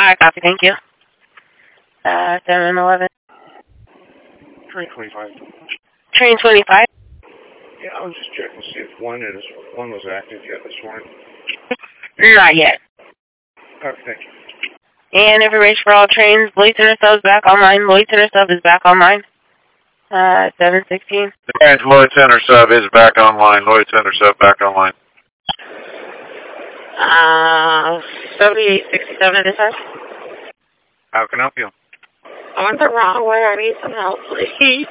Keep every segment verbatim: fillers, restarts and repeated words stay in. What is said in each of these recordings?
I copy, thank you. Uh, seven eleven. Train twenty-five. Train twenty-five? Yeah, I was just checking to see if one is one was active yet this morning. Not yet. Okay, thank you. And information for all trains. Lloyd Center Sub is back online. Lloyd Center Sub is back online. Uh, seven sixteen. And Lloyd Center Sub is back online. Lloyd Center Sub back online. Uh, seventy-eight sixty-seven this time. How can I help you? I went the wrong way. I need some help, please.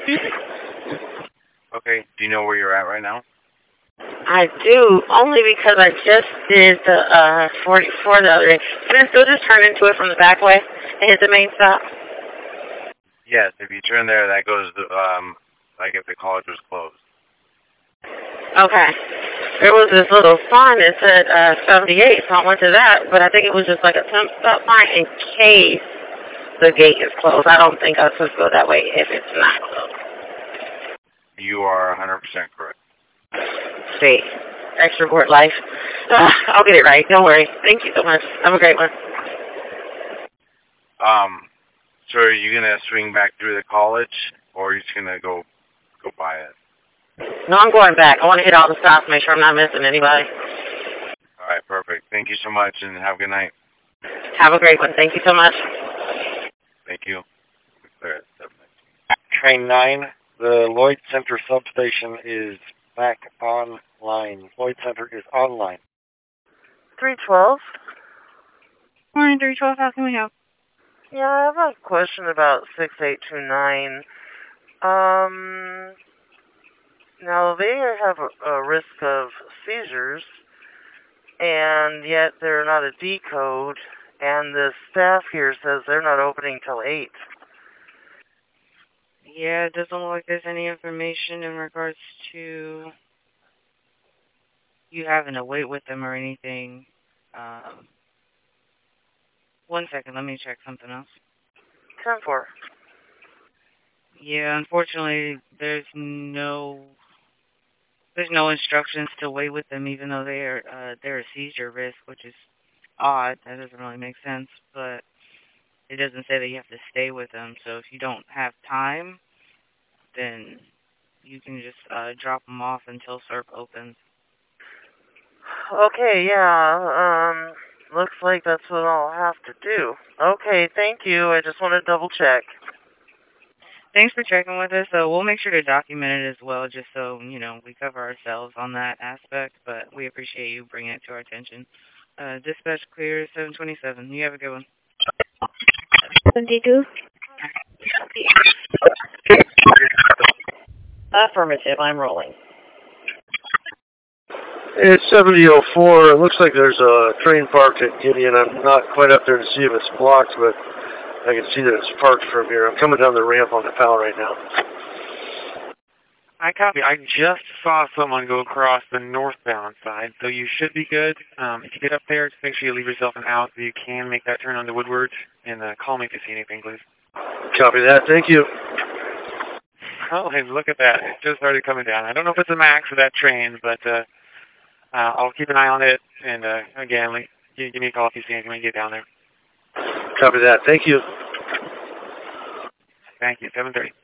Okay, do you know where you're at right now? I do, only because I just did the uh forty-four the other day. Can I still just turn into it from the back way and hit the main stop? Yes, if you turn there, that goes to, um, like if the college was closed. Okay. There was this little sign that said uh, seventy-eight, so I went to that, but I think it was just like a temp stop sign in case the gate is closed. I don't think I was supposed to go that way if it's not closed. You are one hundred percent correct. See, extrovert life. Uh, I'll get it right. Don't worry. Thank you so much. Have a great one. Um, so are you gonna swing back through the college, or are you just gonna go go by it? No, I'm going back. I want to hit all the stops, make sure I'm not missing anybody. All right, perfect. Thank you so much, and have a good night. Have a great one. Thank you so much. Thank you. Train nine, the Lloyd Center substation is back online. Lloyd Center is online. three twelve. Morning, three twelve. How can we help? Yeah, I have a question about six eight two nine. Um, now they have a, a risk of seizures, and yet they're not a D code, and the staff here says they're not opening till eight. Yeah, it doesn't look like there's any information in regards to you having to wait with them or anything. Um, one second, let me check something else. ten four. Yeah, unfortunately, there's no there's no instructions to wait with them, even though they're uh, they're a seizure risk, which is odd. That doesn't really make sense, but it doesn't say that you have to stay with them. So if you don't have time, then you can just uh, drop them off until C E R P opens. Okay, yeah, um, looks like that's what I'll have to do. Okay, thank you. I just want to double check. Thanks for checking with us. So we'll make sure to document it as well, just so, you know, we cover ourselves on that aspect, but we appreciate you bringing it to our attention. Uh, dispatch clear, seven twenty-seven. You have a good one. seventy-two? Affirmative, I'm rolling. It's seventy oh four. It looks like there's a train parked at Gideon. I'm not quite up there to see if it's blocked, but I can see that it's parked from here. I'm coming down the ramp on the P A L right now. I copy. I just saw someone go across the northbound side, so you should be good. Um, if you get up there, just make sure you leave yourself an out so you can make that turn onto Woodward, and uh, call me if you see anything, please. Copy that. Thank you. Oh, hey, look at that. It just started coming down. I don't know if it's a max of that train, but uh, uh, I'll keep an eye on it, and uh, again, like, give, give me a call if you see anything when you get down there. Copy that. Thank you. Thank you. seven thirty.